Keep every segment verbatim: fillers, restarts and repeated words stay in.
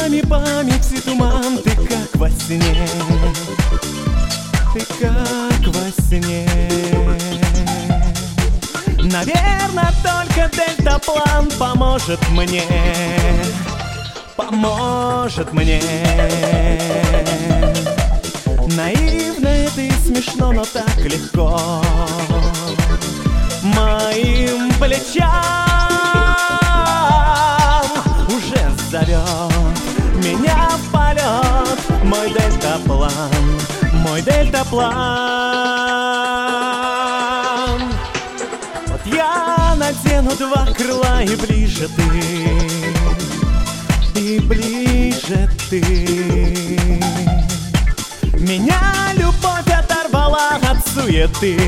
Ночами памяти туман, ты как во сне, ты как во сне. Наверно, только дельтаплан поможет мне, поможет мне. Наивно это и смешно, но так легко моим плечам уже зовет меня в полет мой дельтаплан, мой дельтаплан. Вот я надену два крыла, и ближе ты, и ближе ты. Меня любовь оторвала от суеты,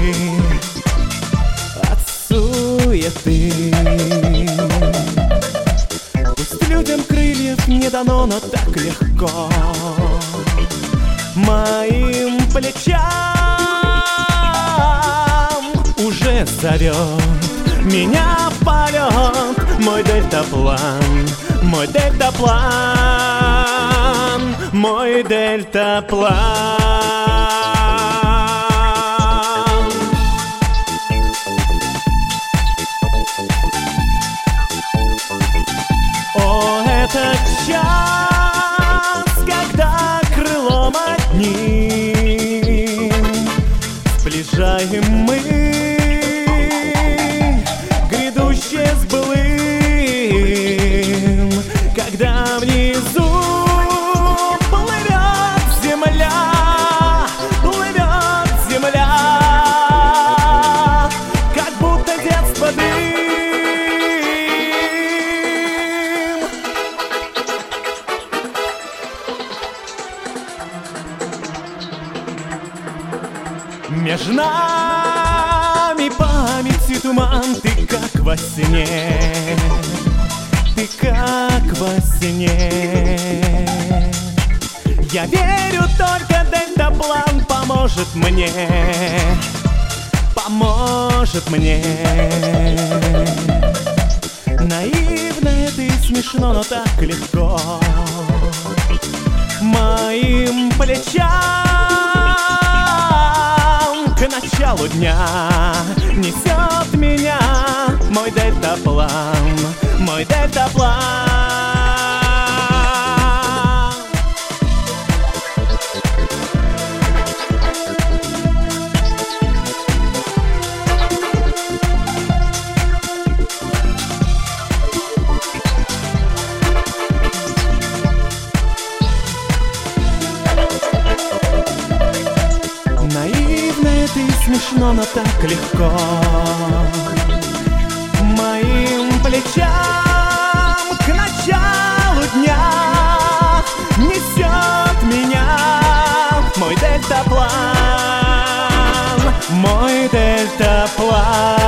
от суеты. Пусть людям крыльев не дано, но так легко моим плечам уже зовет меня в полет мой дельтаплан, мой дельтаплан, мой дельтаплан. О, этот час, когда крылом одним сближаем мы грядущее с былым, когда внизу плывет земля, плывет земля, как будто детство дым. Между нами память и туман, ты как во сне, ты как во сне. Я верю, только дельтаплан поможет мне, поможет мне. Наивно это и смешно, но так легко моим плечам к началу дня несет меня мой дельтаплан, мой дельтаплан. Наивно это и смешно, но так легко моим плечам к началу дня несет меня мой дельтаплан, мой дельтаплан.